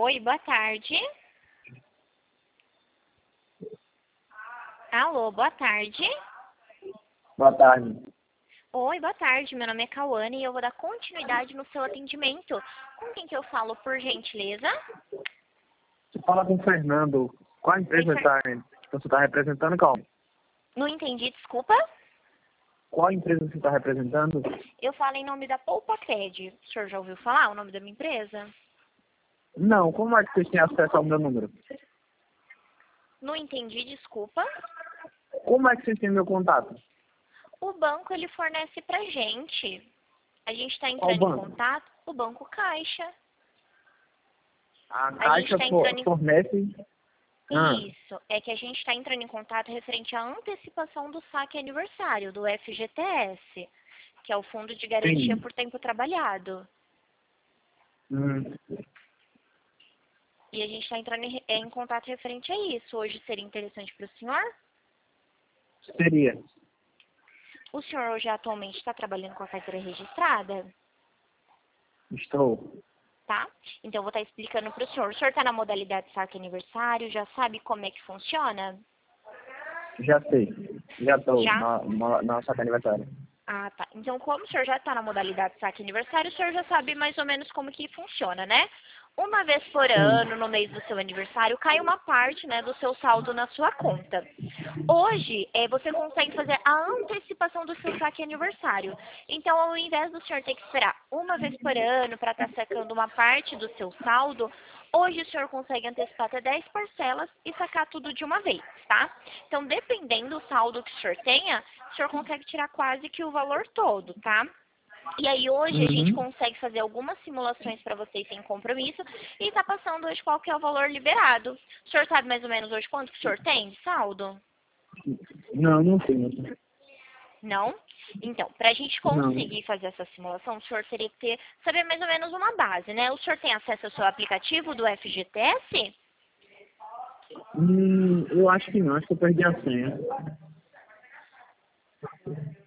Oi, boa tarde. Alô, boa tarde. Boa tarde. Oi, boa tarde. Meu nome é Cauane e eu vou dar continuidade no seu atendimento. Com quem que eu falo, por gentileza? Você fala com o Fernando. Qual empresa você está representando, qual? Não entendi, desculpa. Qual empresa você está representando? Eu falo em nome da Poupacred. O senhor já ouviu falar o nome da minha empresa? Não, como é que vocês têm acesso ao meu número? Não entendi, desculpa. Como é que vocês têm meu contato? O banco, ele fornece pra gente. A gente está Qual entrando em banco? contato. O Banco Caixa. A A gente Caixa está entrando em... fornece... Ah, Isso, é que a gente está entrando em contato referente à antecipação do saque aniversário, do FGTS, que é o Fundo de Garantia sim. por Tempo Trabalhado. Hum, E a gente está entrando em contato referente a isso. Hoje seria interessante para o senhor? seria. O senhor hoje atualmente está trabalhando com a carteira registrada? Estou. Tá? Então eu vou estar explicando para o senhor. O senhor está na modalidade saque aniversário? Já sabe como é que funciona? Já sei. Já estou Já? na nossa aniversário. Ah, tá. Então, como o senhor já está na modalidade saque aniversário, o senhor já sabe mais ou menos como que funciona, né? Uma vez por Sim. ano, no mês do seu aniversário, cai uma parte, né, do seu saldo na sua conta. Hoje, você consegue fazer a antecipação do seu saque aniversário. Então, ao invés do senhor ter que esperar uma vez por ano para estar sacando uma parte do seu saldo, hoje o senhor consegue antecipar até 10 parcelas e sacar tudo de uma vez, tá? Então, dependendo do saldo que o senhor tenha, o senhor consegue tirar quase que o valor todo, tá? E aí hoje a gente Uhum. consegue fazer algumas simulações para vocês sem compromisso e está passando hoje qual que é o valor liberado. O senhor sabe mais ou menos hoje quanto que o senhor tem de saldo? Não, não tenho. Não? Então, para a gente Não. conseguir fazer essa simulação, o senhor teria que saber mais ou menos uma base, né? O senhor tem acesso ao seu aplicativo do FGTS? Eu acho que não. Acho que eu perdi a senha.